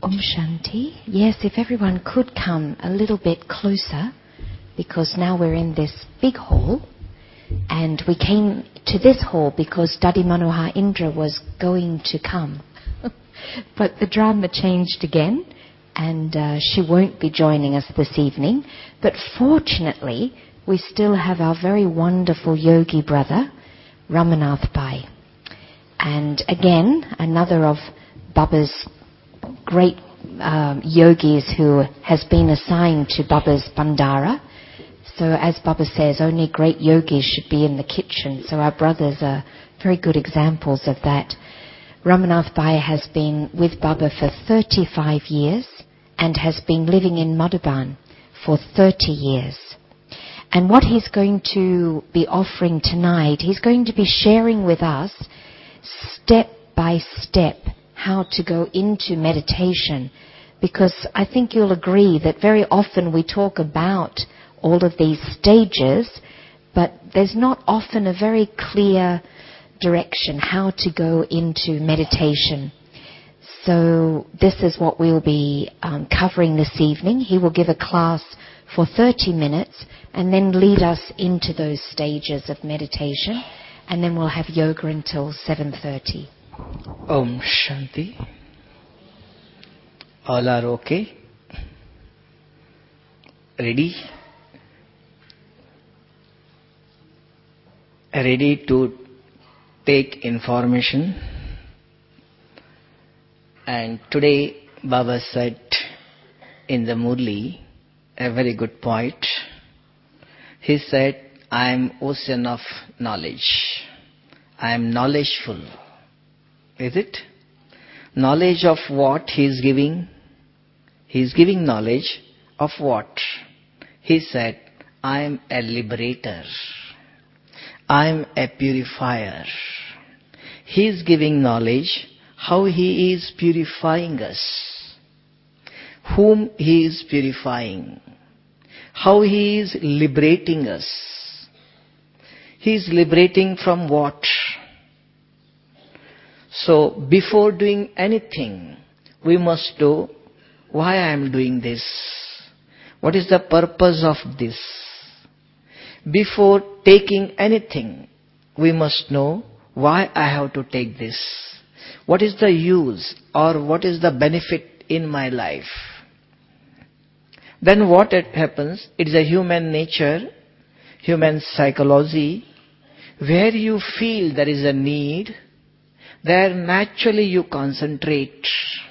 Om Shanti. Yes, if everyone could come a little bit closer, because now we're in this big hall, and we came to this hall because Dadi Manohar Indra was going to come. But the drama changed again, and she won't be joining us this evening. But fortunately, we still have our very wonderful yogi brother, Ramanath Bhai. And again, another of Baba's great yogis who has been assigned to Baba's Bandara. So as Baba says, only great yogis should be in the kitchen. So our brothers are very good examples of that. Ramanath Bhai has been with Baba for 35 years and has been living in Madhuban for 30 years. And what he's going to be offering tonight, he's going to be sharing with us step by step how to go into meditation, because I think you'll agree that very often we talk about all of these stages, but there's not often a very clear direction how to go into meditation. So this is what we'll be covering this evening. He will give a class for 30 minutes and then lead us into those stages of meditation, and then we'll have yoga until 7:30. Om Shanti. All are okay? Ready? Ready to take information? And today Baba said in the Murli a very good point. He said, I am ocean of knowledge. I am knowledgeful. Is it? Knowledge of what he is giving? He is giving knowledge of what? He said, I am a liberator. I am a purifier. He is giving knowledge how he is purifying us. Whom he is purifying. How he is liberating us. He is liberating from what? So, before doing anything, we must know why I am doing this. What is the purpose of this? Before taking anything, we must know why I have to take this. What is the use or what is the benefit in my life? Then what it happens, it is a human nature, human psychology, where you feel there is a need, there naturally you concentrate.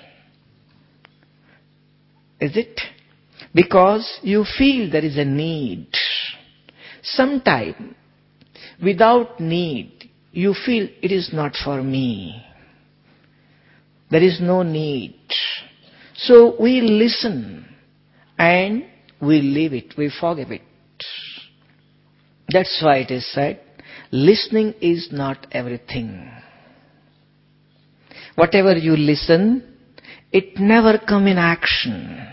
Is it? Because you feel there is a need. Sometime, without need, you feel it is not for me. There is no need. So we listen and we leave it, we forgive it. That's why it is said, listening is not everything. Whatever you listen, it never come in action.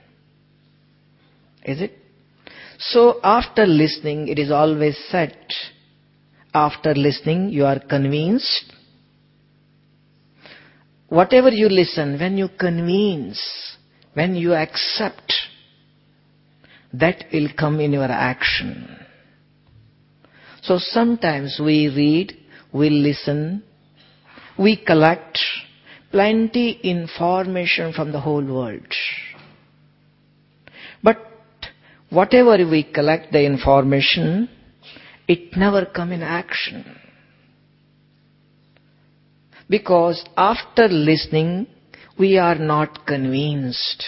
Is it? So after listening, it is always said, after listening you are convinced. Whatever you listen, when you convince, when you accept, that will come in your action. So sometimes we read, we listen, we collect plenty information from the whole world. But whatever we collect the information, it never come in action. Because after listening, we are not convinced.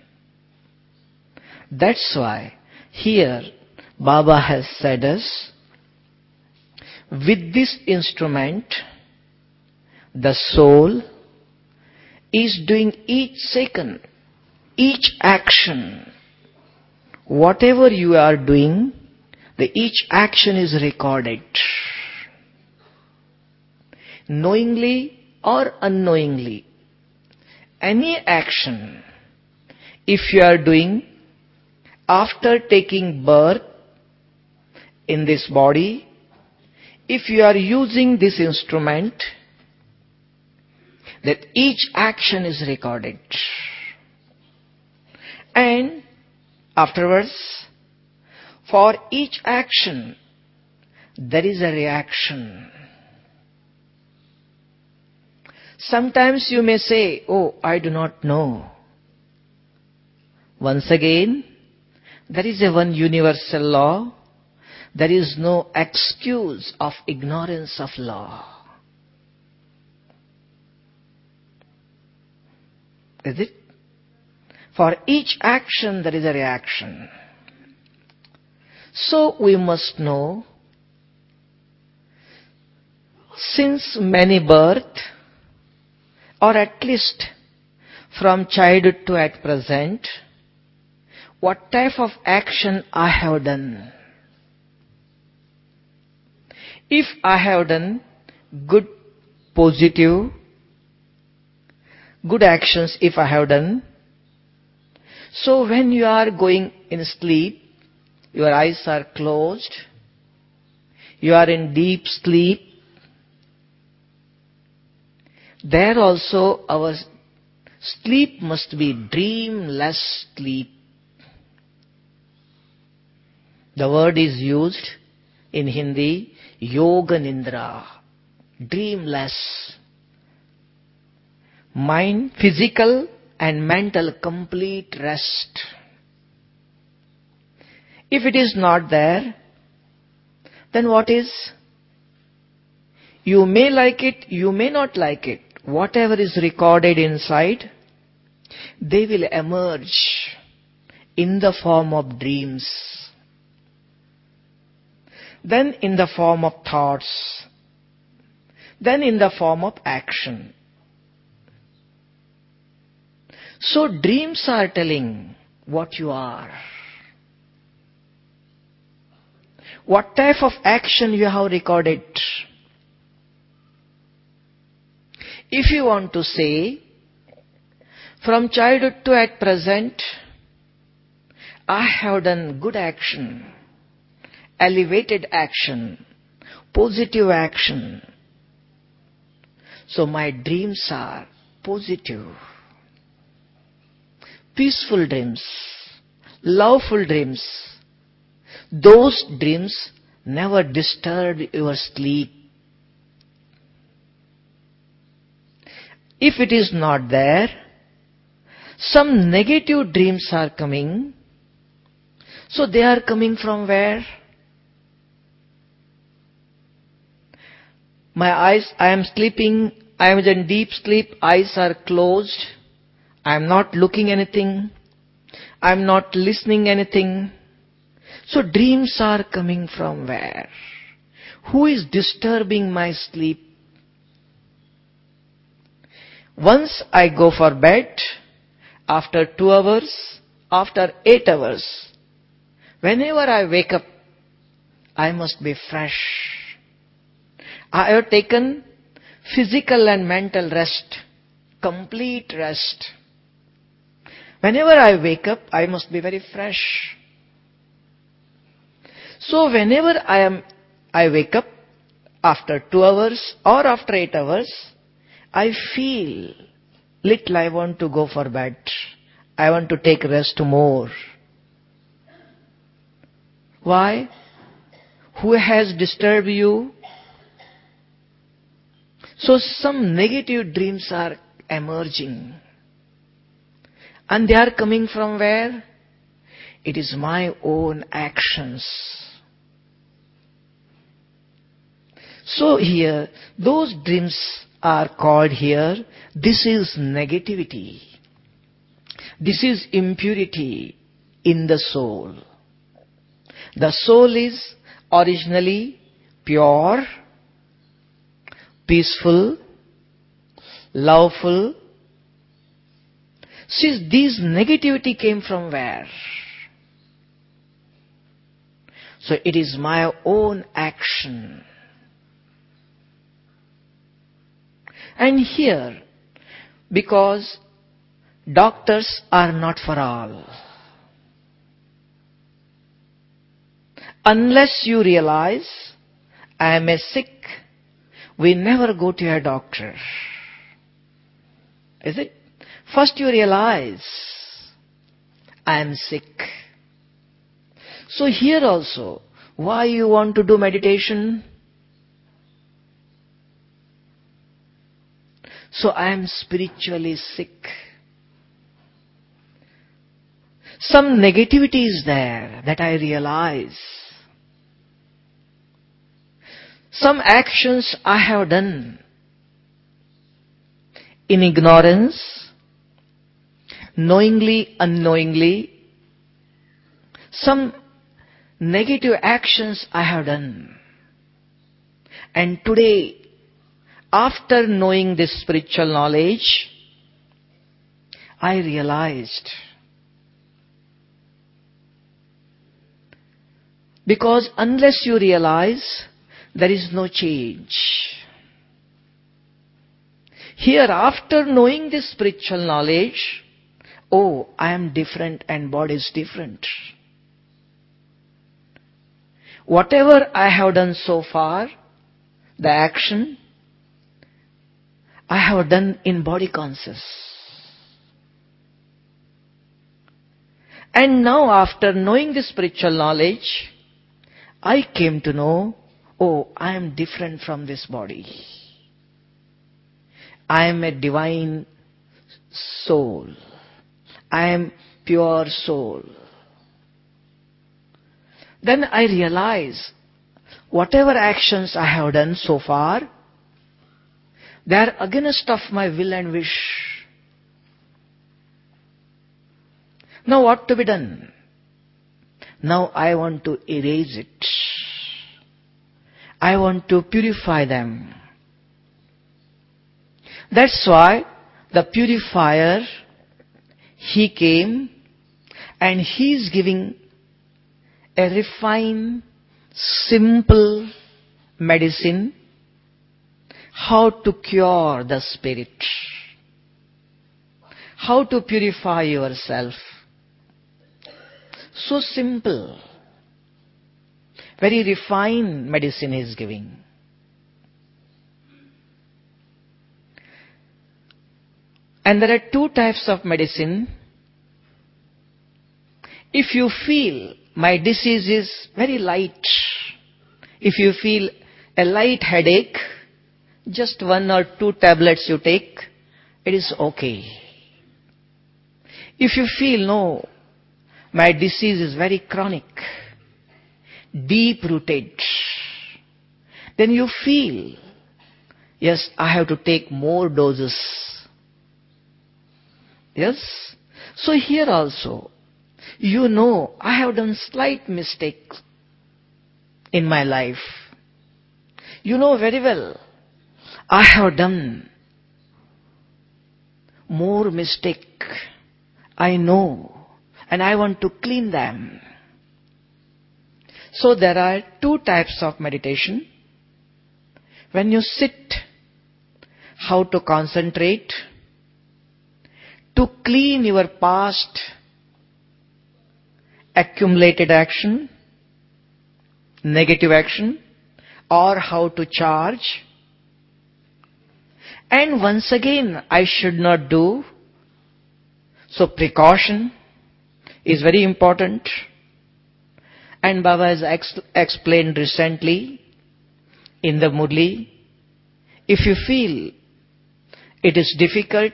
That's why here Baba has said us, with this instrument, the soul is doing each second, each action. Whatever you are doing, each action is recorded. Knowingly or unknowingly, any action, if you are doing after taking birth in this body, if you are using this instrument, that each action is recorded. And afterwards, for each action, there is a reaction. Sometimes you may say, "Oh, I do not know." Once again, there is a one universal law. There is no excuse of ignorance of law. Is it? For each action there is a reaction. So we must know, since many birth, or at least from childhood to at present, what type of action I have done. If I have done good, positive, good actions if I have done, so when you are going in sleep, your eyes are closed, you are in deep sleep, there also our sleep must be dreamless sleep. The word is used in Hindi, Yoga Nindra, dreamless. Mind, physical and mental complete rest. If it is not there, then what is? You may like it, you may not like it. Whatever is recorded inside, they will emerge in the form of dreams, then in the form of thoughts, then in the form of action. So dreams are telling what you are, what type of action you have recorded. If you want to say, from childhood to at present, I have done good action, elevated action, positive action. So my dreams are positive, peaceful dreams, loveful dreams. Those dreams never disturb your sleep. If it is not there, some negative dreams are coming. So they are coming from where? My eyes, I am sleeping, I am in deep sleep, eyes are closed, I am not looking anything, I am not listening anything. So dreams are coming from where? Who is disturbing my sleep? Once I go for bed, after 2 hours, after 8 hours, whenever I wake up, I must be fresh. I have taken physical and mental rest, complete rest. Whenever I wake up, I must be very fresh. So whenever I wake up, after 2 hours or after 8 hours, I feel little I want to go for bed. I want to take rest more. Why? Who has disturbed you? So some negative dreams are emerging. And they are coming from where? It is my own actions. So here, those dreams are called here, this is negativity. This is impurity in the soul. The soul is originally pure, peaceful, loveful. See, this negativity came from where? So it is my own action. And here, because doctors are not for all. Unless you realize, I am sick, we never go to a doctor. Is it? First you realize, I am sick. So here also, why you want to do meditation? So I am spiritually sick. Some negativity is there that I realize. Some actions I have done in ignorance, knowingly, unknowingly. Some negative actions I have done. And today, after knowing this spiritual knowledge, I realized. Because unless you realize, there is no change. Here, after knowing this spiritual knowledge, oh, I am different and body is different. Whatever I have done so far, the action, I have done in body conscious. And now after knowing this spiritual knowledge, I came to know, oh, I am different from this body. I am a divine soul. I am pure soul. Then I realize, whatever actions I have done so far, they are against of my will and wish. Now what to be done? Now I want to erase it. I want to purify them. That's why the purifier, he came and he is giving a refined, simple medicine how to cure the spirit, how to purify yourself. So simple, very refined medicine he is giving. And there are two types of medicine. If you feel my disease is very light, if you feel a light headache, just 1 or 2 tablets you take, it is okay. If you feel, no, my disease is very chronic, deep-rooted, then you feel, yes, I have to take more doses. Yes? So here also, you know, I have done slight mistakes in my life. You know very well, I have done more mistake. I know. And I want to clean them. So there are 2 types of meditation. When you sit, how to concentrate, to clean your past accumulated action, negative action, or how to charge. And once again, I should not do. So precaution is very important. And Baba has explained recently in the Murli, if you feel it is difficult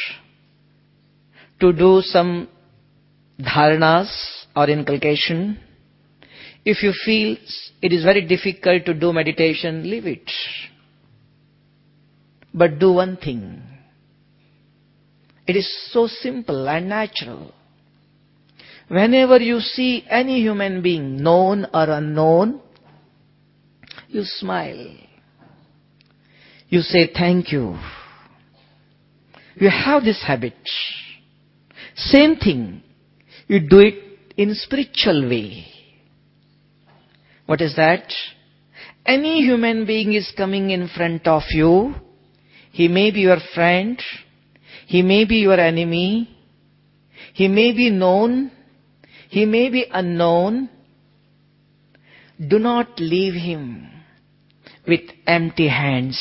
to do some dharanas or inculcation, if you feel it is very difficult to do meditation, leave it. But do one thing. It is so simple and natural. Whenever you see any human being, known or unknown, you smile. You say thank you. You have this habit. Same thing. You do it in spiritual way. What is that? Any human being is coming in front of you. He may be your friend. He may be your enemy. He may be known. He may be unknown. Do not leave him with empty hands.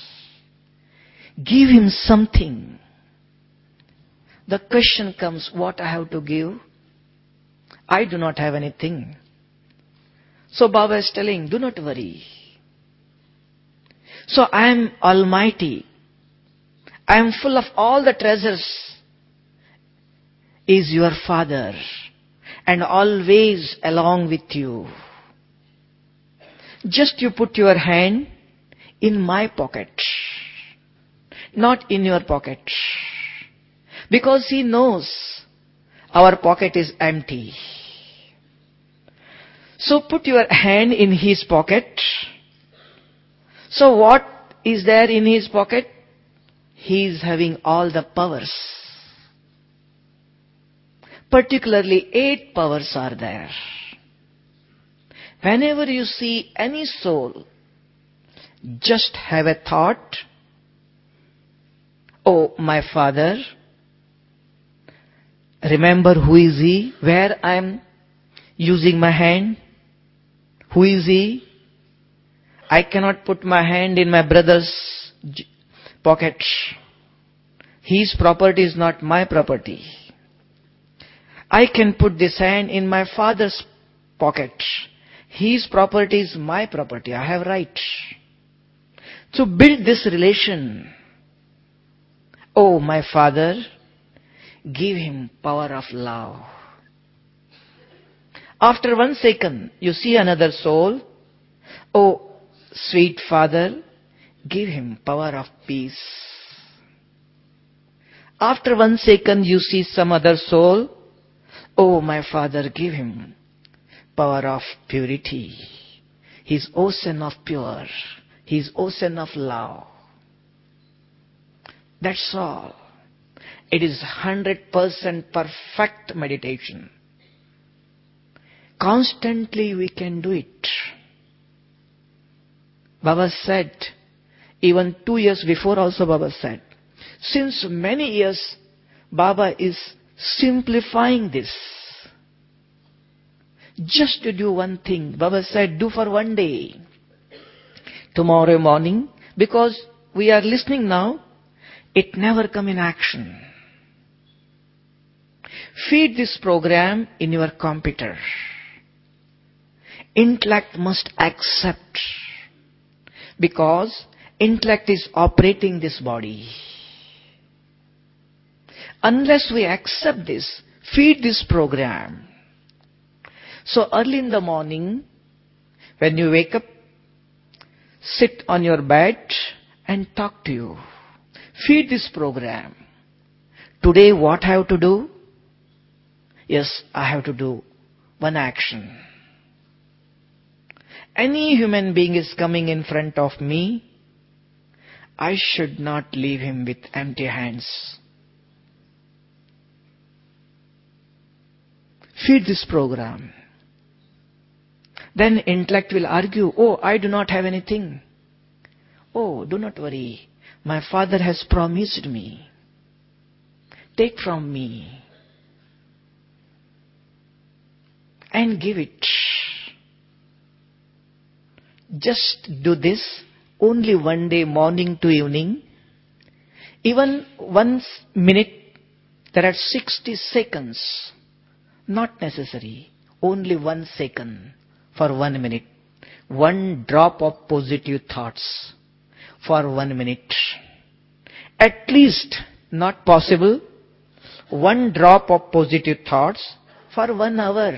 Give him something. The question comes, what I have to give? I do not have anything. So Baba is telling, do not worry. So I am almighty. I am full of all the treasures. Is your Father and always along with you. Just you put your hand in my pocket, not in your pocket. Because He knows our pocket is empty. So put your hand in His pocket. So what is there in His pocket? He is having all the powers. Particularly 8 powers are there. Whenever you see any soul, just have a thought, oh, my Father, remember who is He, where I am using my hand, who is He? I cannot put my hand in my brother's pocket. His property is not my property. I can put this hand in my Father's pocket. His property is my property. I have right. To build this relation, oh, my Father, give him power of love. After 1 second, you see another soul. Oh, sweet Father, give him power of peace. After 1 second, you see some other soul. Oh, my Father, give him power of purity. His ocean of pure. His ocean of love. That's all. It is 100% perfect meditation. Constantly we can do it. Baba said, even 2 years before also Baba said, since many years Baba is simplifying this. Just to do one thing. Baba said, do for 1 day. Tomorrow morning, because we are listening now, it never come in action. Feed this program in your computer. Intellect must accept. Because intellect is operating this body. Unless we accept this, feed this program. So early in the morning, when you wake up, sit on your bed and talk to you. Feed this program. Today what I have to do? Yes, I have to do one action. Any human being is coming in front of me, I should not leave him with empty hands. Feed this program. Then intellect will argue, oh, I do not have anything. Oh, do not worry. My Father has promised me. Take from me. And give it. Just do this only 1 day, morning to evening. Even 1 minute, there are 60 seconds. Not necessary. Only 1 second for 1 minute. 1 drop of positive thoughts for 1 minute. At least, not possible, 1 drop of positive thoughts for 1 hour.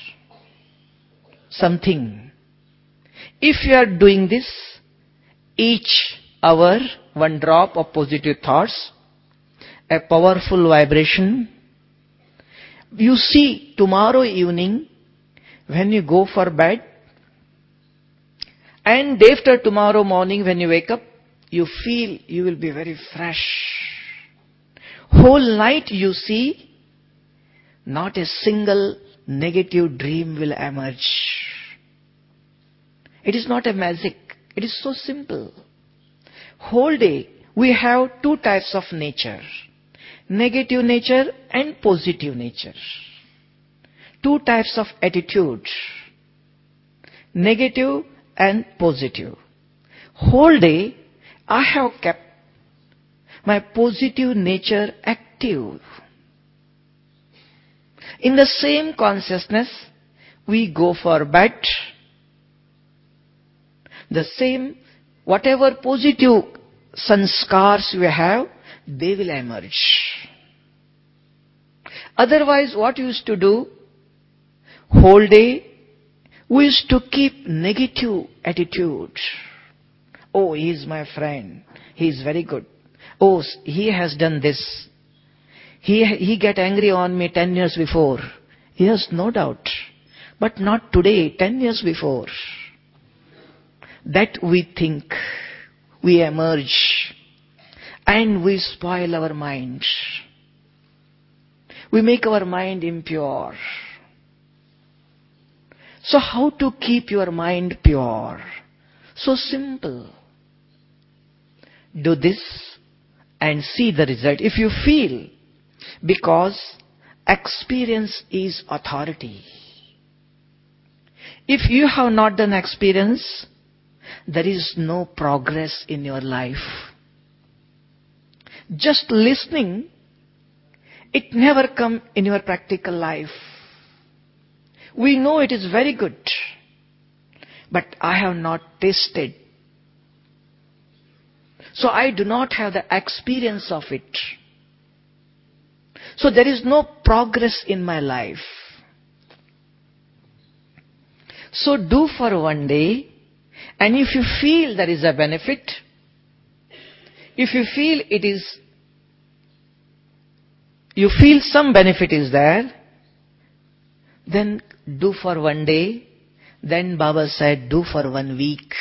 Something. If you are doing this, each hour, 1 drop of positive thoughts, a powerful vibration. You see, tomorrow evening, when you go for bed, and after tomorrow morning when you wake up, you feel you will be very fresh. Whole night you see, not a single negative dream will emerge. It is not a magic. It is so simple. Whole day we have 2 types of nature. Negative nature and positive nature. 2 types of attitude. Negative and positive. Whole day I have kept my positive nature active. In the same consciousness, we go for bed. The same, whatever positive sanskars we have, they will emerge. Otherwise, what we used to do? Whole day, we used to keep negative attitude. Oh, he is my friend. He is very good. Oh, he has done this. He get angry on me 10 years before. Yes, no doubt. But not today, 10 years before. That we think, we emerge, and we spoil our mind. We make our mind impure. So how to keep your mind pure? So simple. Do this and see the result. If you feel, because experience is authority. If you have not done experience, there is no progress in your life. Just listening, it never comes in your practical life. We know it is very good, but I have not tasted. So I do not have the experience of it. So there is no progress in my life. So do for one day, and if you feel there is a benefit, if you feel you feel some benefit is there, then do for one day. Then Baba said, do for 1 week.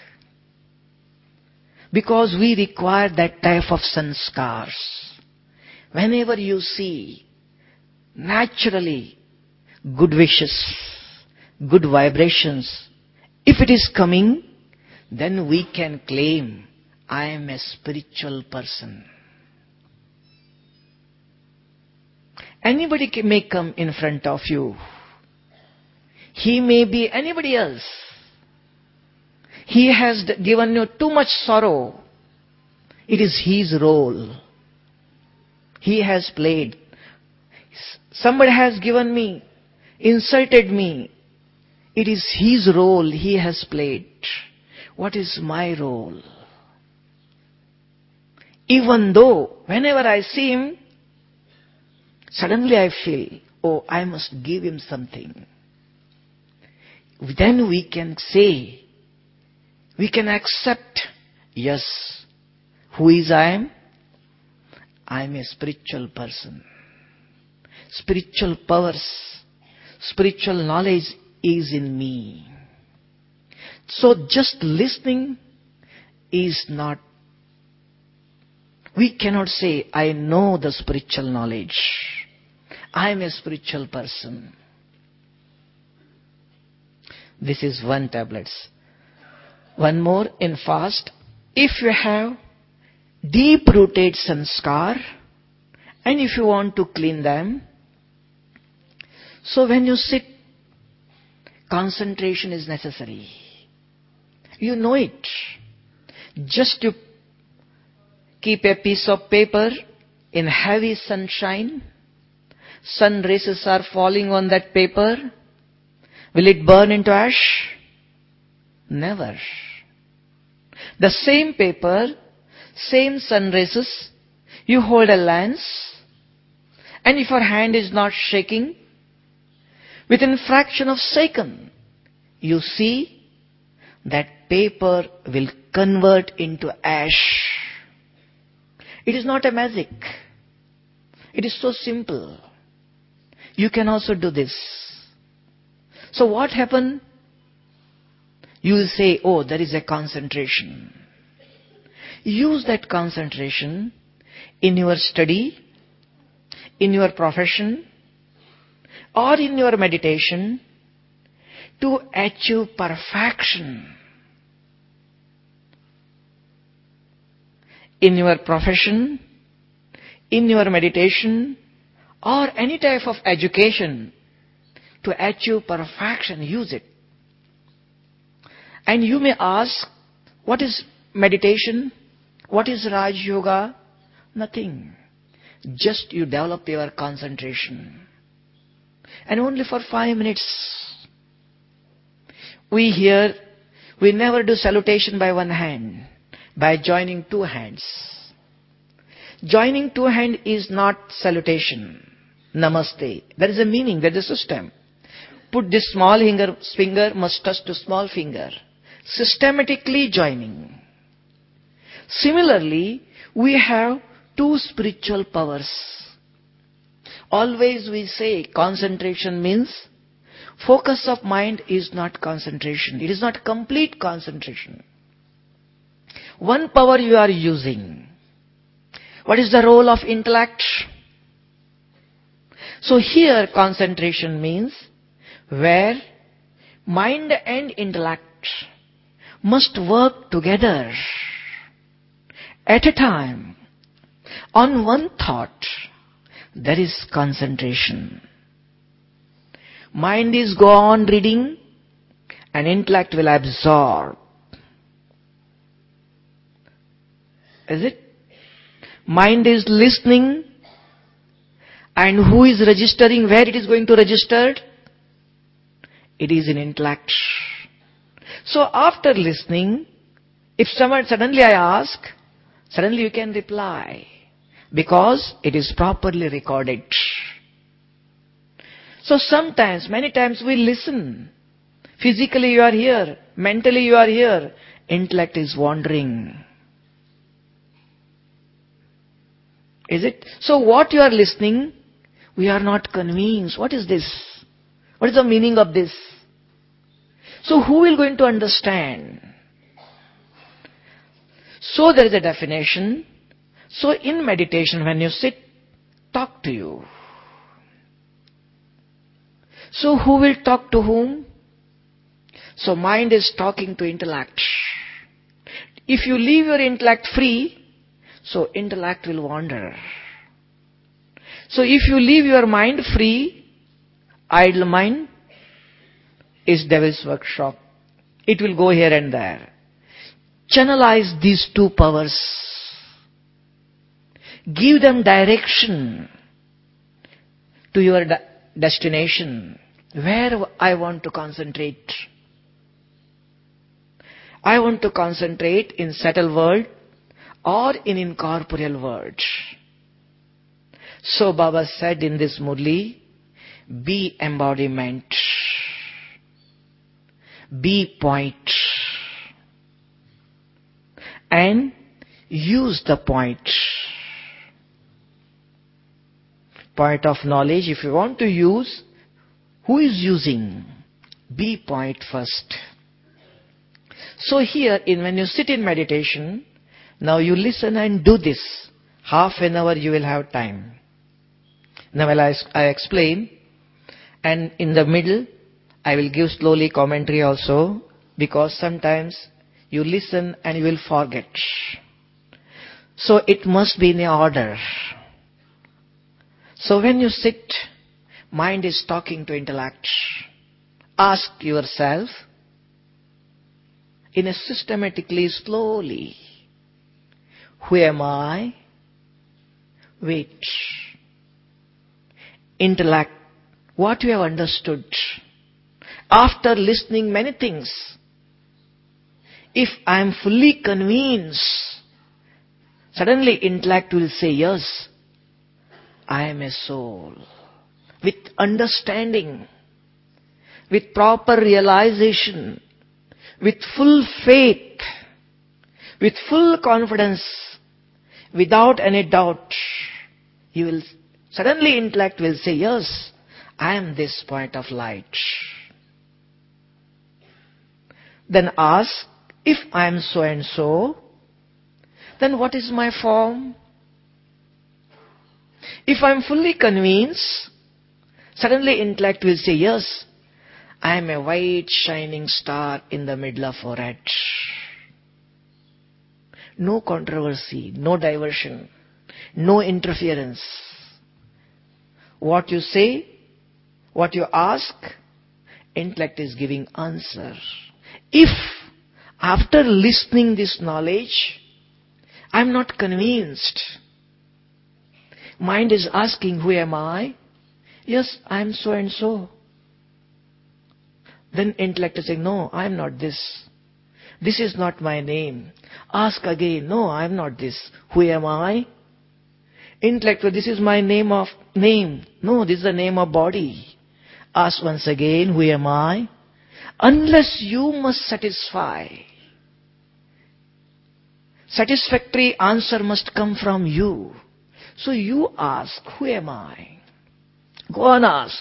Because we require that type of sanskars. Whenever you see, naturally, good wishes, good vibrations, if it is coming, then we can claim, I am a spiritual person. Anybody may come in front of you. He may be anybody else. He has given you too much sorrow. It is his role. He has played. Somebody has given me, insulted me. It is his role he has played. What is my role? Even though, whenever I see him, suddenly I feel, oh, I must give him something. Then we can say, we can accept, yes, who is I am? I am a spiritual person. Spiritual powers, spiritual knowledge is in me. So just listening is not, we cannot say, I know the spiritual knowledge. I am a spiritual person. This is 1 tablet. One more in fast. If you have deep-rooted sanskar, and if you want to clean them, so when you sit, concentration is necessary. You know it. Just to keep a piece of paper in heavy sunshine, sun rays are falling on that paper. Will it burn into ash? Never. The same paper, same sun rays, you hold a lens, and if your hand is not shaking, within fraction of second, you see that paper will convert into ash. It is not a magic. It is so simple. You can also do this. So what happened? You will say, oh, there is a concentration. Use that concentration in your study, in your profession, or in your meditation to achieve perfection. In your profession, in your meditation, or any type of education, to achieve perfection, use it. And you may ask, what is meditation? What is Raj Yoga? Nothing. Just you develop your concentration. And only for 5 minutes. We never do salutation by one hand, by joining two hands. Joining two hands is not salutation. Namaste. There is a meaning, there is a system. Put this small finger must touch to small finger. Systematically joining. Similarly, we have two spiritual powers. Always we say concentration means focus of mind is not concentration. It is not complete concentration. One power you are using. What is the role of intellect? So here concentration means where mind and intellect must work together at a time on one thought. There is concentration. Mind is go on reading and intellect will absorb. Is it? Mind is listening and who is registering, where it is going to register? It is in intellect. So after listening, if someone suddenly I ask, suddenly you can reply because it is properly recorded. So sometimes, many times we listen. Physically you are here, mentally you are here, intellect is wandering. Is it? So what you are listening, we are not convinced. What is this? What is the meaning of this? So who will going to understand? So there is a definition. So in meditation when you sit, talk to you. So who will talk to whom? So mind is talking to intellect. If you leave your intellect free, so intellect will wander. So if you leave your mind free, idle mind is devil's workshop. It will go here and there. Channelize these two powers. Give them direction to your destination. Where I want to concentrate. I want to concentrate in subtle world or in incorporeal world. So Baba said in this Murli, be embodiment, be point, and use the point. Point of knowledge, if you want to use, who is using? Be point first. So here, when you sit in meditation, now you listen and do this. Half an hour you will have time. Now I explain, and in the middle, I will give slowly commentary also, because sometimes you listen and you will forget. So it must be in order. So when you sit, mind is talking to intellect. Ask yourself, in a systematically, slowly, who am I? Wait. Intellect, what you have understood. After listening many things, if I am fully convinced, suddenly intellect will say, yes, I am a soul. With understanding, with proper realization, with full faith, with full confidence, without any doubt, you will suddenly intellect will say, yes, I am this point of light. Then ask, if I am so and so, then what is my form? If I am fully convinced, suddenly intellect will say, yes, I am a white shining star in the middle of forehead. No controversy, no diversion, no interference. What you say, what you ask, intellect is giving answer. If after listening this knowledge, I am not convinced, mind is asking, who am I? Yes, I am so and so. Then intellect is saying, no, I am not this. This is not my name. Ask again, no, I am not this. Who am I? Intellect, this is my name. No, this is the name of body. Ask once again, who am I? Unless you must satisfy. Satisfactory answer must come from you. So you ask, who am I? Go on, ask.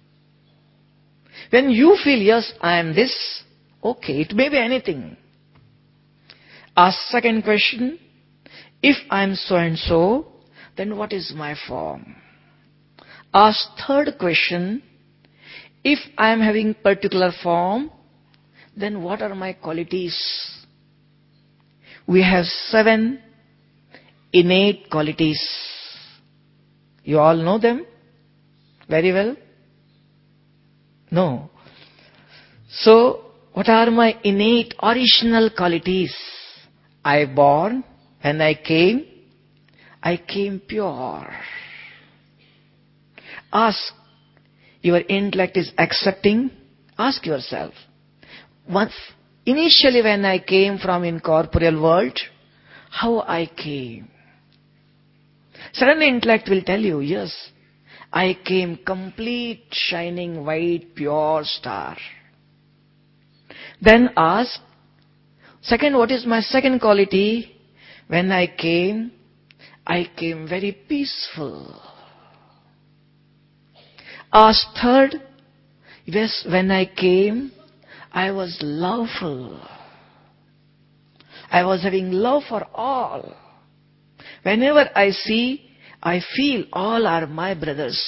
When you feel, yes, I am this, okay, it may be anything. Ask second question, if I am so and so, then what is my form? Ask third question, if I am having particular form, then what are my qualities? We have 7 innate qualities. You all know them very well? No. So, what are my innate original qualities? I born, when I came pure. Ask, your intellect is accepting? Ask yourself. Initially when I came from incorporeal world, how I came? Suddenly intellect will tell you, yes, I came complete, shining, white, pure star. Then ask, second, what is my second quality? When I came very peaceful. Ask third, yes, when I came, I was loveful. I was having love for all. Whenever I see, I feel all are my brothers.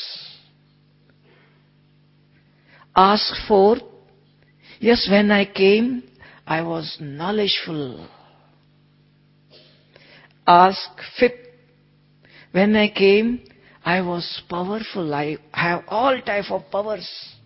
Ask fourth, yes, when I came, I was knowledgeful. Ask fifth, when I came, I was powerful. I have all type of powers.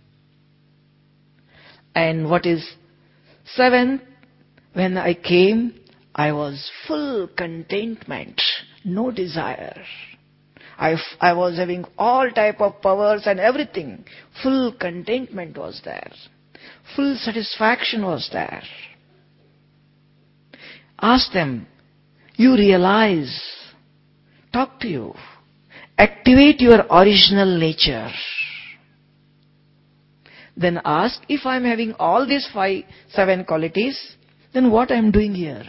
And what is seventh? When I came, I was full contentment, no desire. I was having all type of powers and everything. Full contentment was there. Full satisfaction was there. Ask them, you realize, talk to you, activate your original nature. Then ask, if I am having all these 7 qualities, then what I am doing here?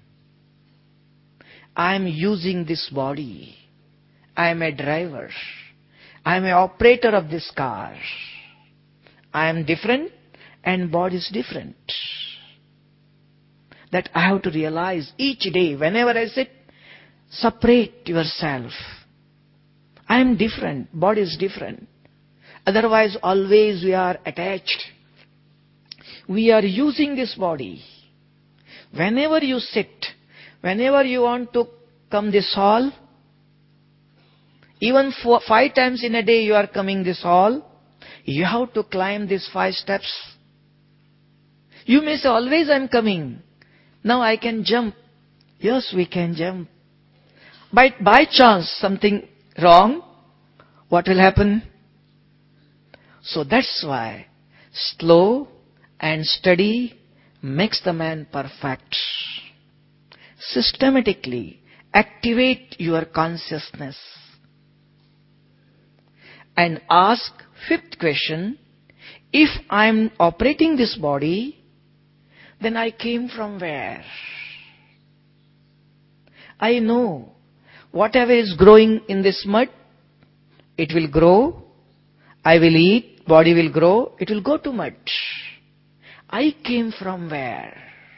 I am using this body. I am a driver. I am an operator of this car. I am different and body is different. That I have to realize each day, whenever I sit, separate yourself. I am different, body is different. Otherwise, always we are attached. We are using this body. Whenever you sit, whenever you want to come this hall, even 5 times in a day you are coming this hall, you have to climb these 5 steps. You may say, always I am coming. Now I can jump. Yes, we can jump. But by chance something wrong, what will happen? So that's why slow and steady makes the man perfect. Systematically activate your consciousness. And ask 5th question, if I am operating this body, then I came from where? I know whatever is growing in this mud, it will grow. I will eat, body will grow, it will go to mud. I came from where?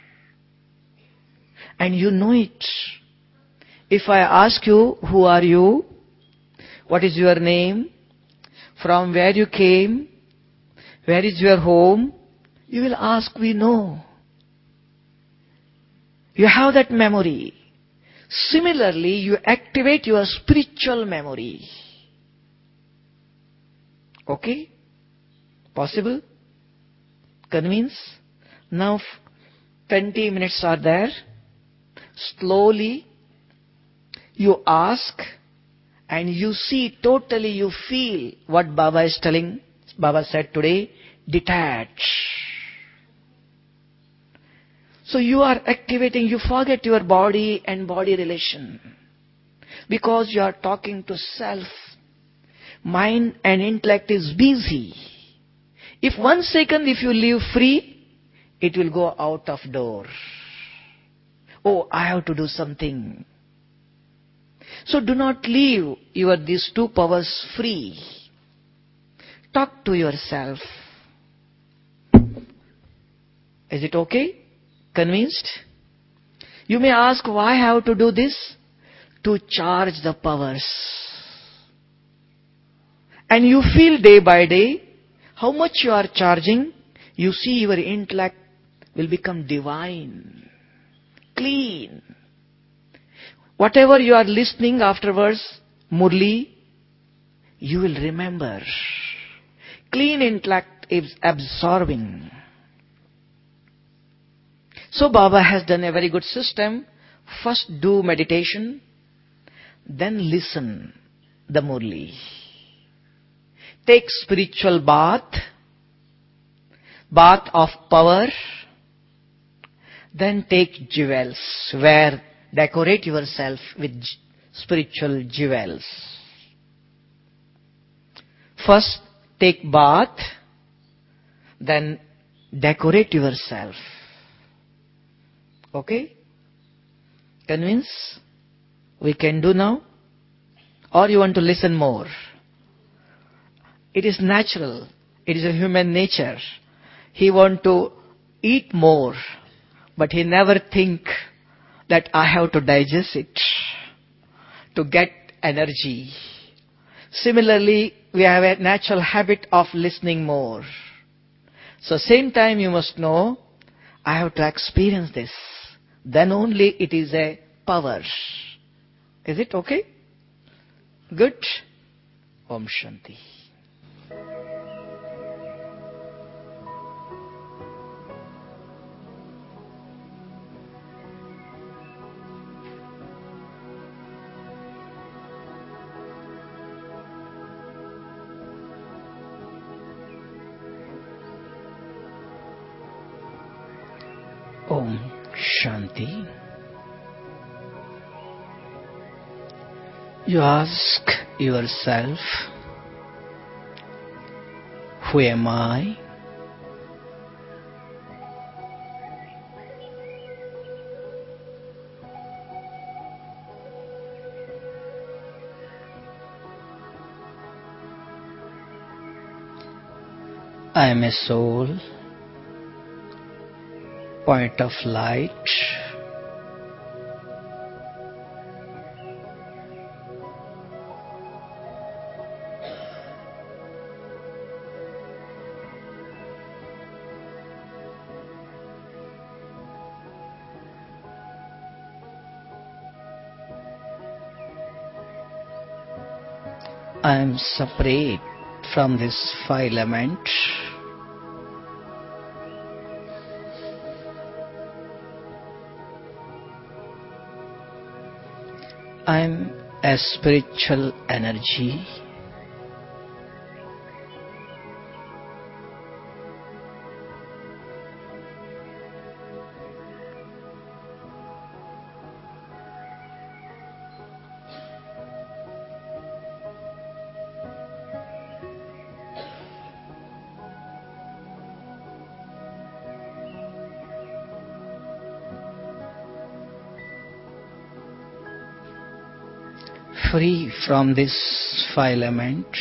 And you know it. If I ask you, who are you? What is your name? From where you came? Where is your home? You will ask, we know. You have that memory. Similarly, you activate your spiritual memory. Okay? Possible? Convince? Now 20 minutes are there. Slowly you ask and you see totally, you feel what Baba is telling. Baba said today, detach. So you are activating, you forget your body and body relation. Because you are talking to self. Mind and intellect is busy. If 1 second if you leave free, it will go out of door. Oh, I have to do something. So do not leave these two powers free. Talk to yourself. Is it okay? Convinced? You may ask, why I have to do this? To charge the powers. And you feel day by day how much you are charging. You see your intellect will become divine, clean. Whatever you are listening afterwards, Murli, you will remember. Clean intellect is absorbing. So Baba has done a very good system. First do meditation, then listen the Murli. Take spiritual bath of power, then take jewels, decorate yourself with spiritual jewels. First take bath, then decorate yourself. Okay? Convince? We can do now? Or you want to listen more? It is natural. It is a human nature. He want to eat more, but he never think that I have to digest it to get energy. Similarly, we have a natural habit of listening more. So same time you must know, I have to experience this. Then only it is a power. Is it okay? Good? Om Shanti. Om Shanti. You ask yourself, who am I? I am a soul, point of light. I am separate from this five elements. I am a spiritual energy. Free from this five elements.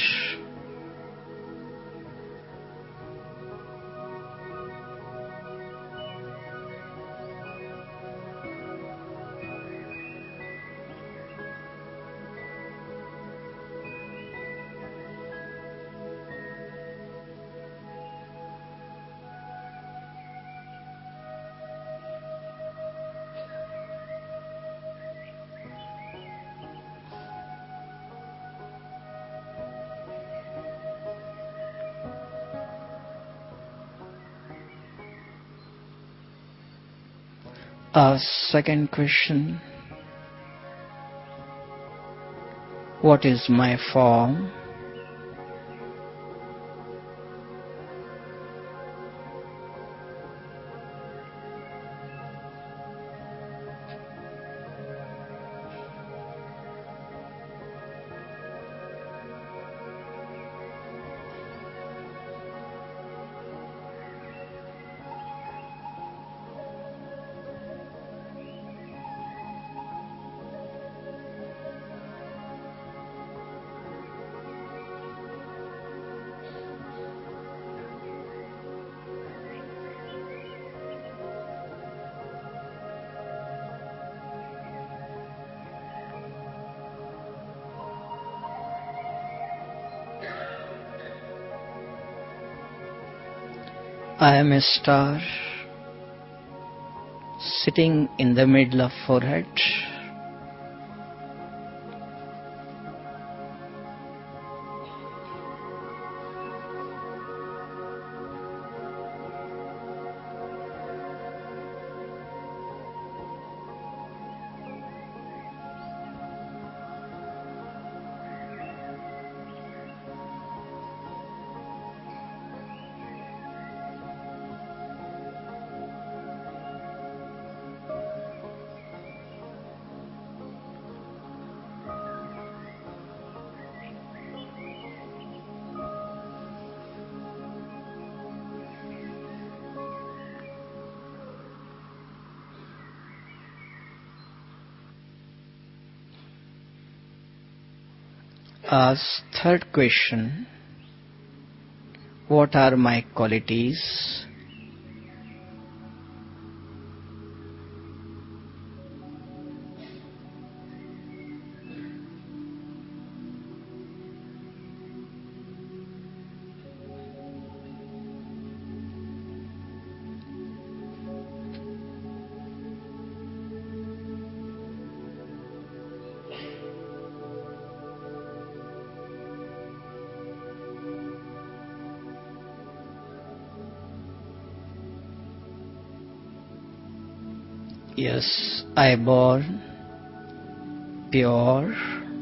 Second question. What is my form? I am a star sitting in the middle of forehead. As third question, what are my qualities? Yes, I born pure.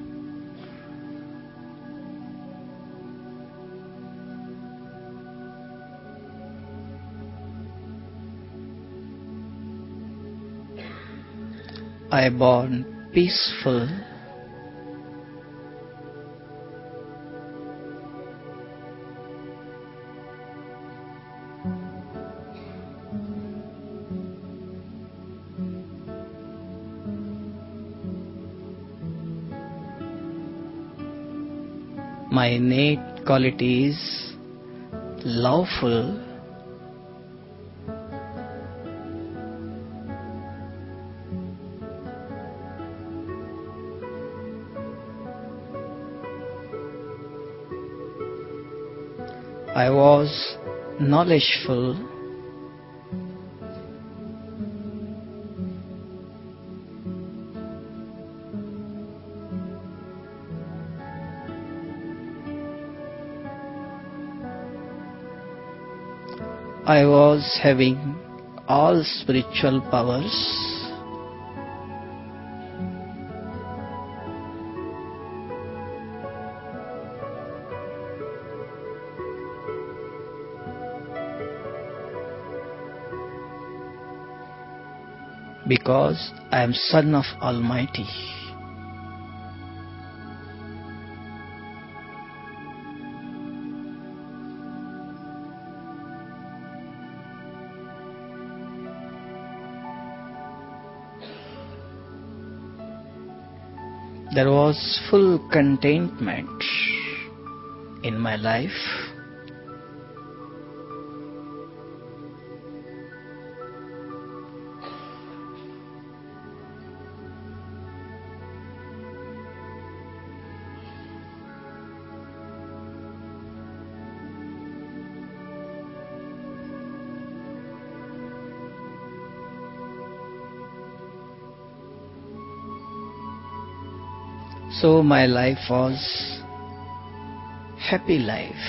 I born peaceful. My innate qualities lawful. I was knowledgeful. I was having all spiritual powers. Because I am Son of Almighty. There was full contentment in my life. So my life was happy life.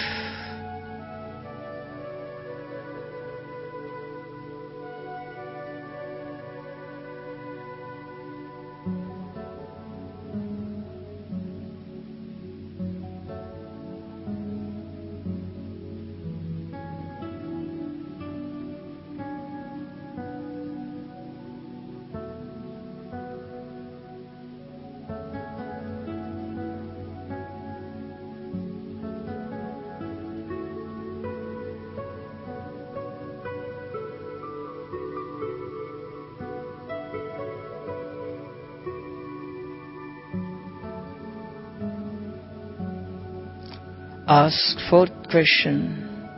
Ask fourth question.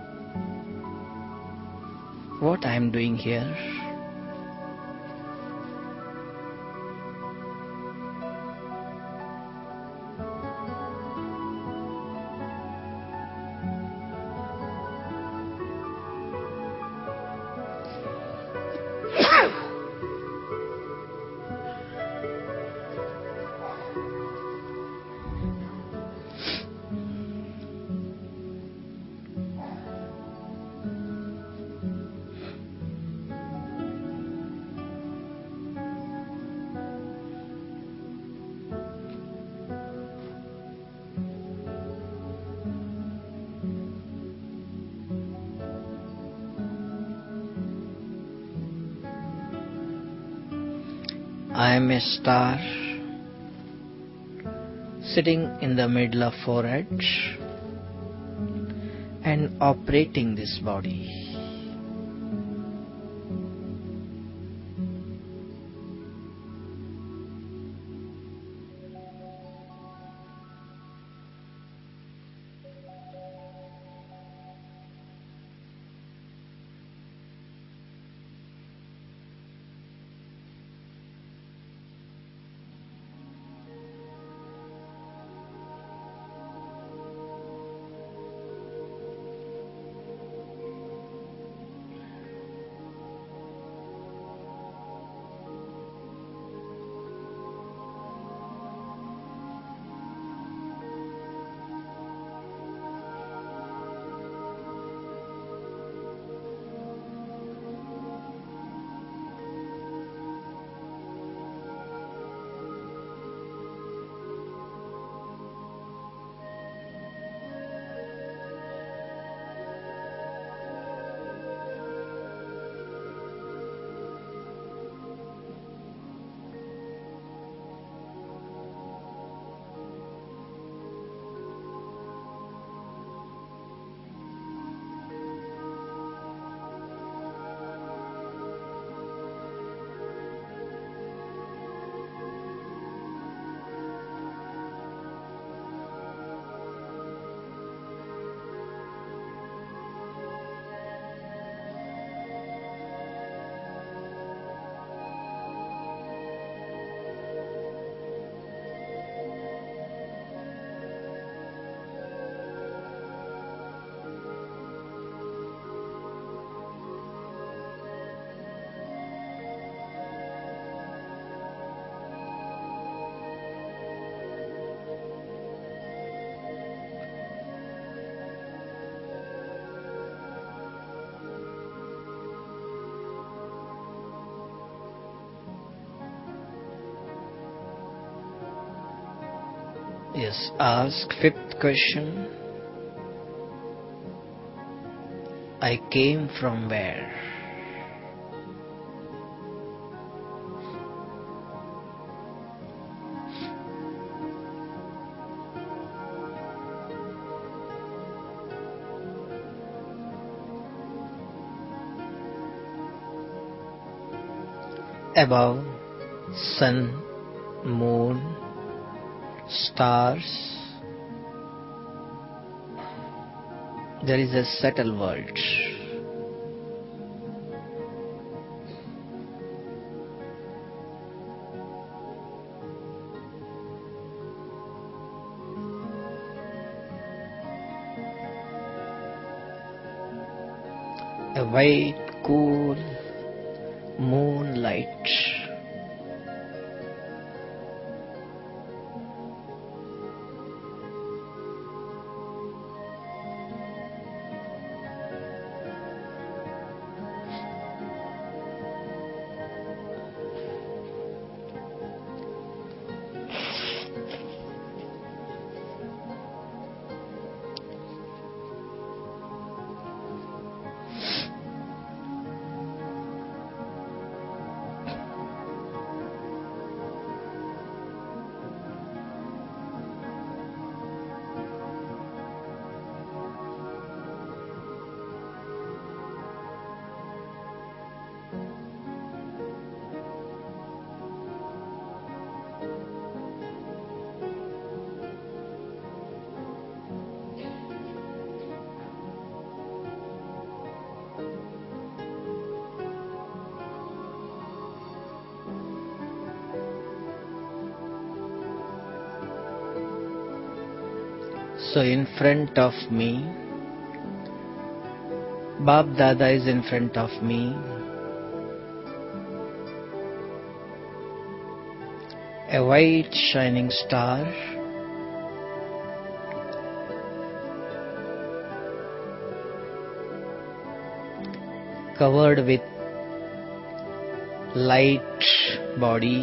What I am doing here? I am a star sitting in the middle of forehead and operating this body. Yes, ask fifth question. I came from where? Above, sun, moon, stars, there is a subtle world. A white, cool moonlight. So in front of me, Bab Dada is in front of me. A white shining star, covered with light body,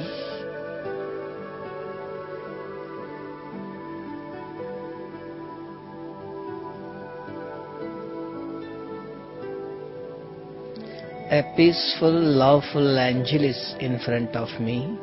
a peaceful, loveful angel is in front of me.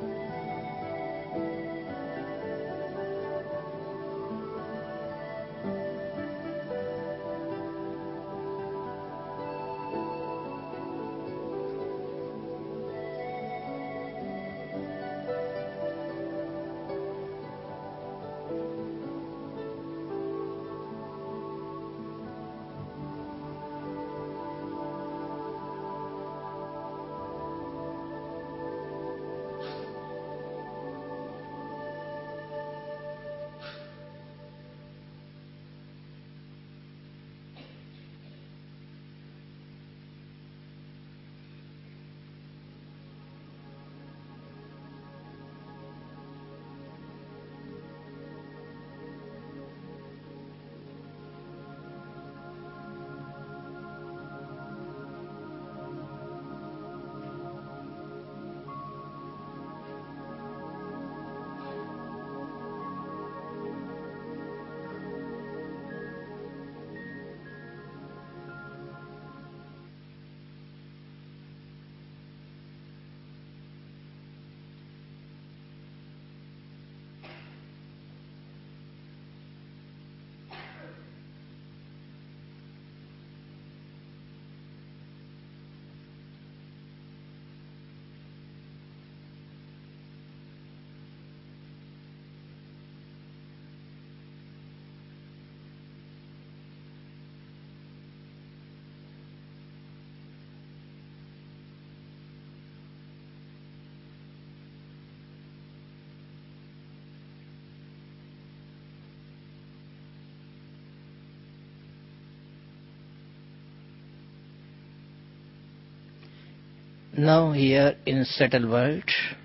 Now here in subtle world,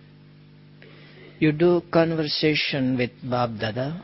you do conversation with Bab Dada.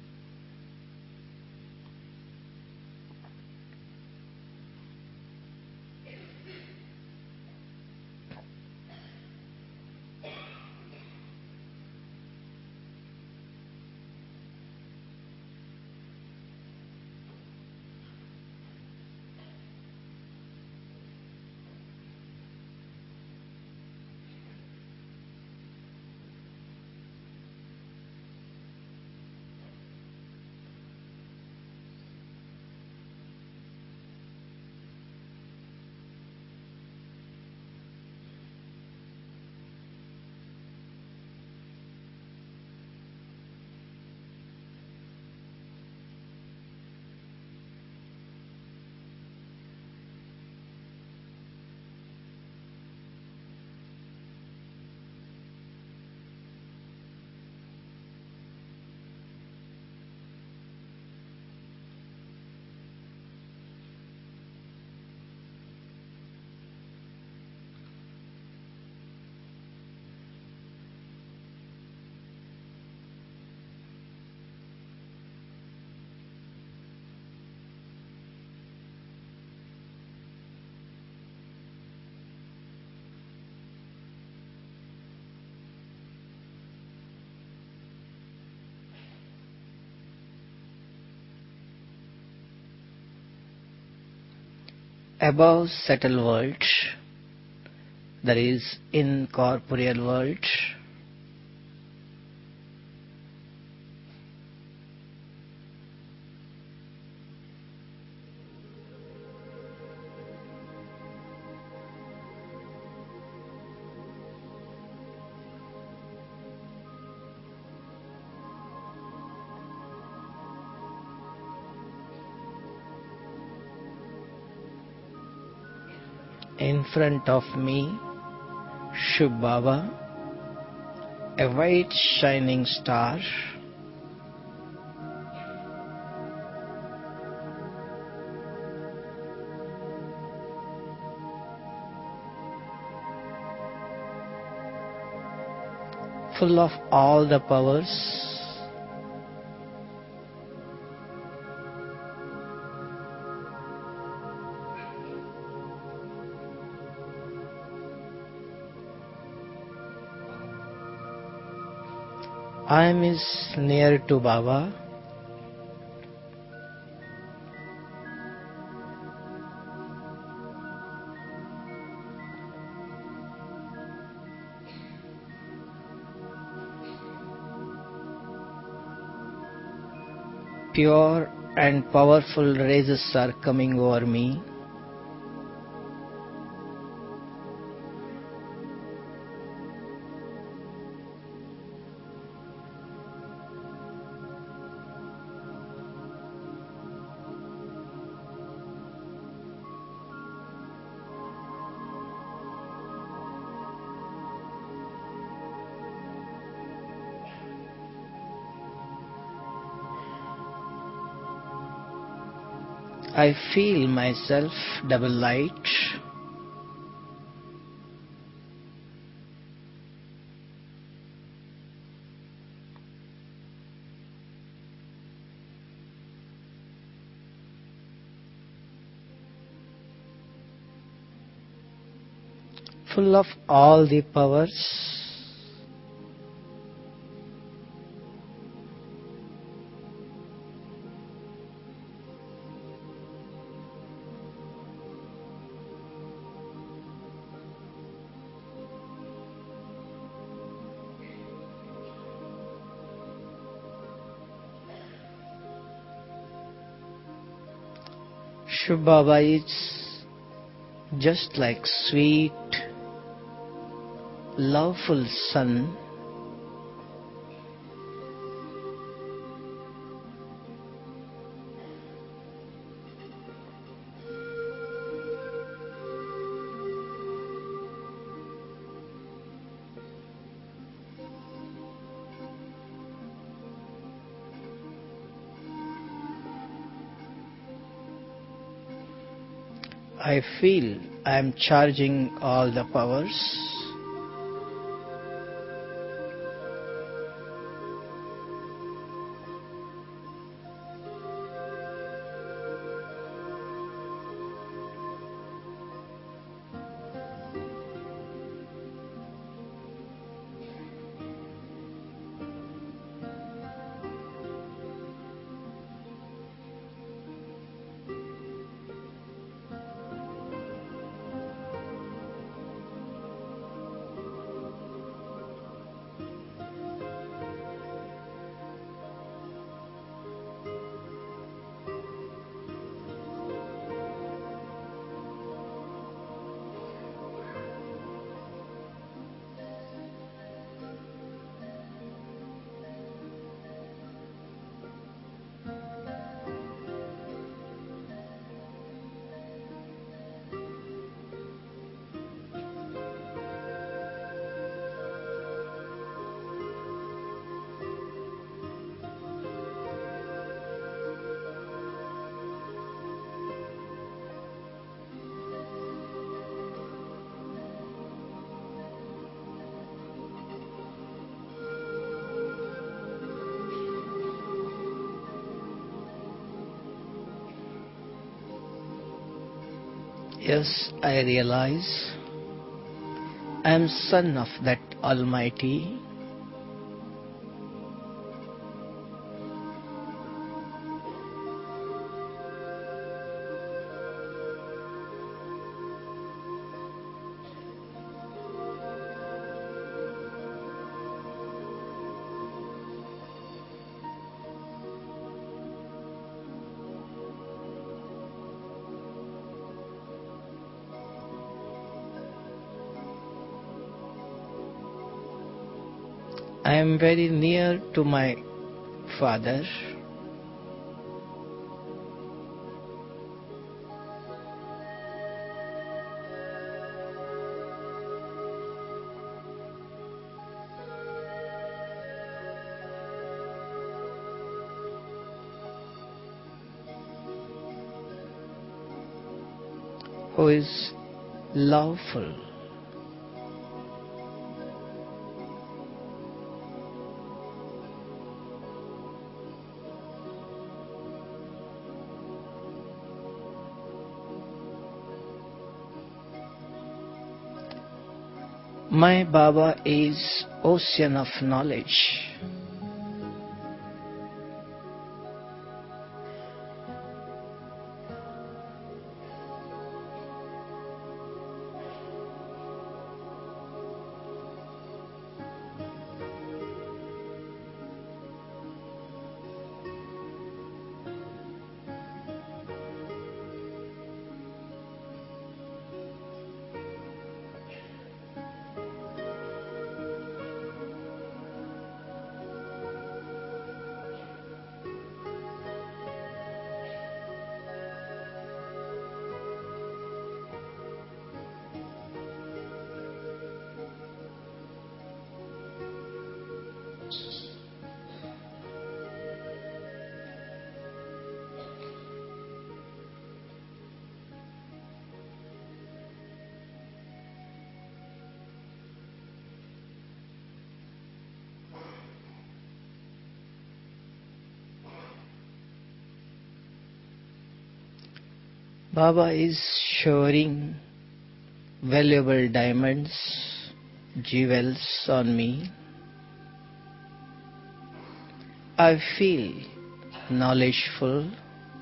Above subtle world, there is incorporeal world. In front of me, Shiv Baba, a white shining star, full of all the powers. I am is near to Baba. Pure and powerful rays are coming over me. I feel myself double light. Full of all the powers. Shiv Baba is just like sweet, loveful sun. I feel I am charging all the powers. Yes, I realize I am son of that Almighty. I am very near to my Father. Who is loveful. My Baba is ocean of knowledge. Baba is showering valuable diamonds, jewels on me. I feel knowledgeful.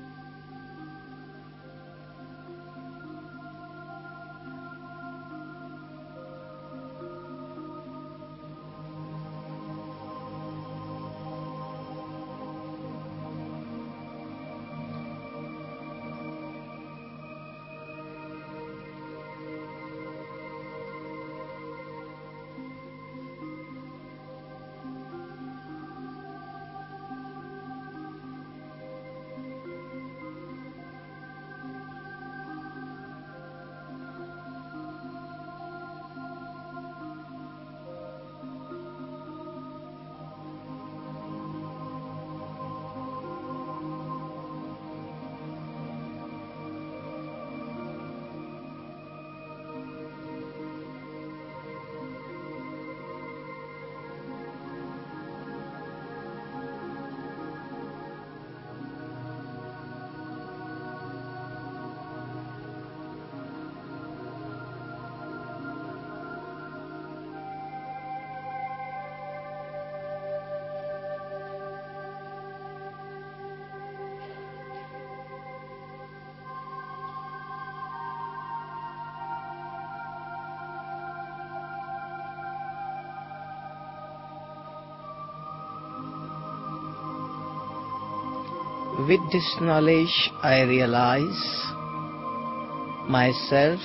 With this knowledge, I realize myself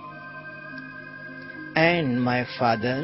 and my Father.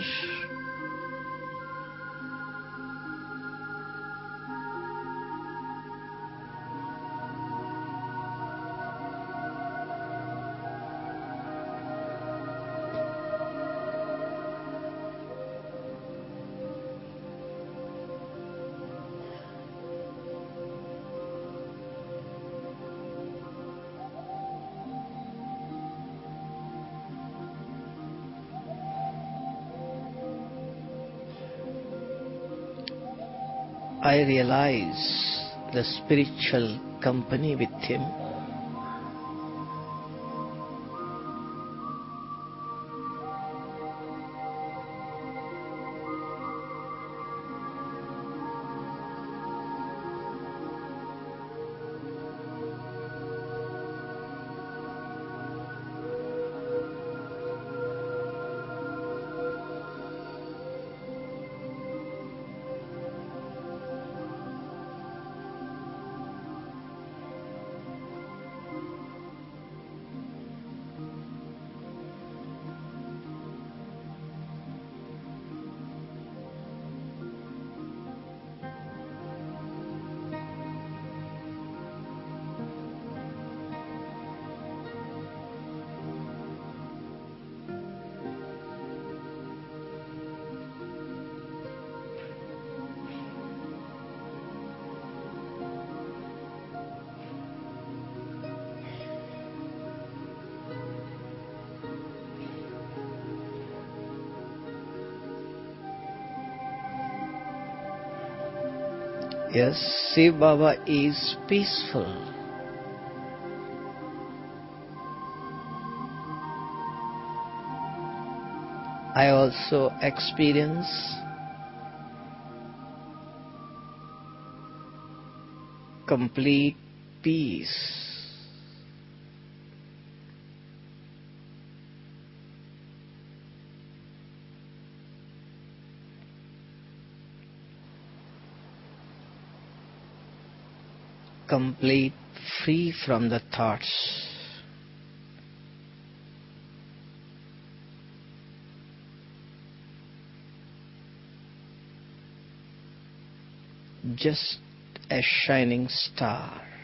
I realize the spiritual company with him. Yes, Shiv Baba is peaceful. I also experience complete peace. Complete free from the thoughts. Just a shining star.